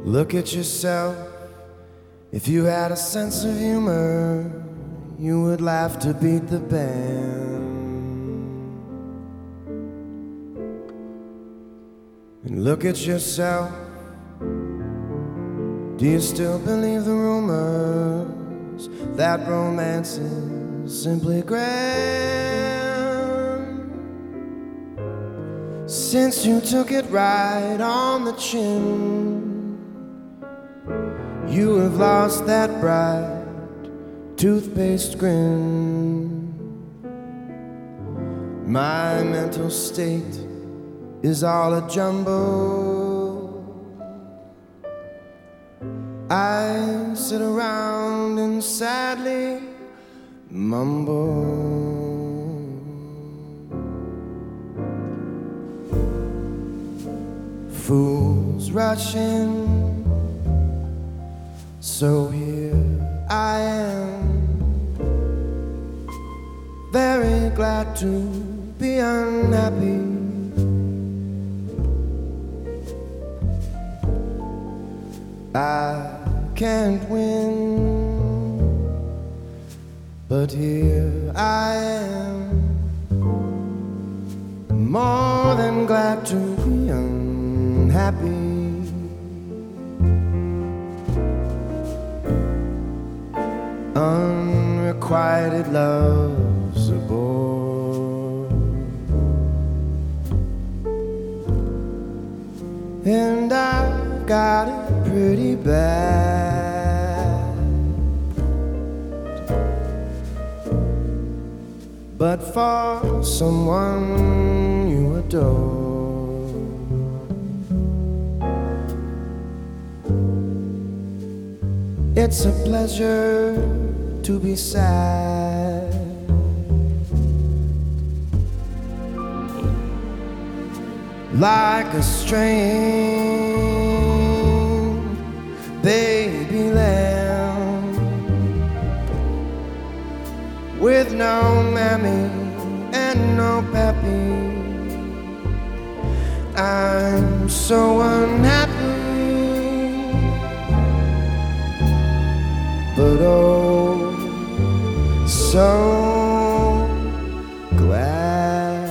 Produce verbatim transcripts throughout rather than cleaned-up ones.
Look at yourself. If you had a sense of humor, you would laugh to beat the band. And look at yourself. Do you still believe the rumors that romance is simply grand? Since you took it right on the chin, you have lost that bright toothpaste grin. My mental state is all a jumble. I sit around and sadly mumble. Fools rushing, so here I am, very glad to be unhappy. I can't win, but here I am, more than glad to be unhappy. Unrequited love's a bore, and I've got it pretty bad. But for someone you adore, it's a pleasure to be sad. Like a string baby lamb with no mammy and no pappy, I'm so unhappy, but oh so glad.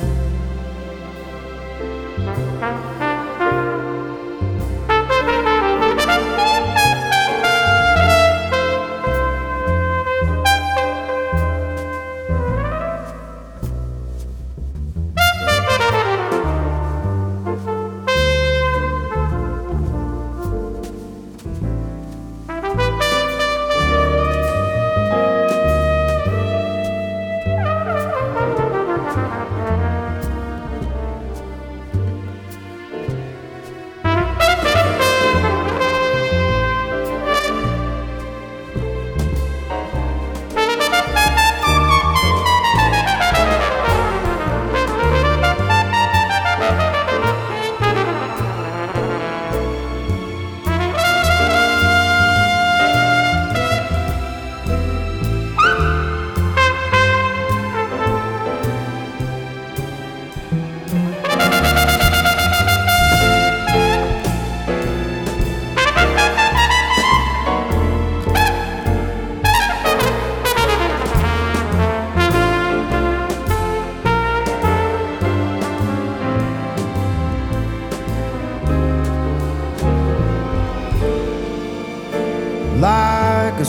Like a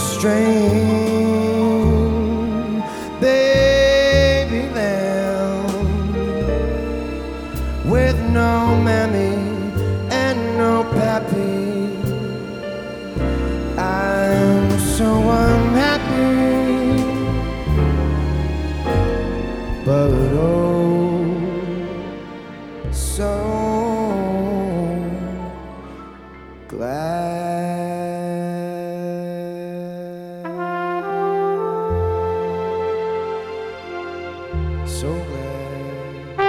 string baby lamb with no mammy and no pappy, I'm so unhappy, but oh so glad. So glad.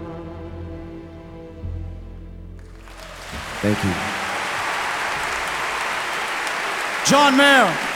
Thank you. John Mayer.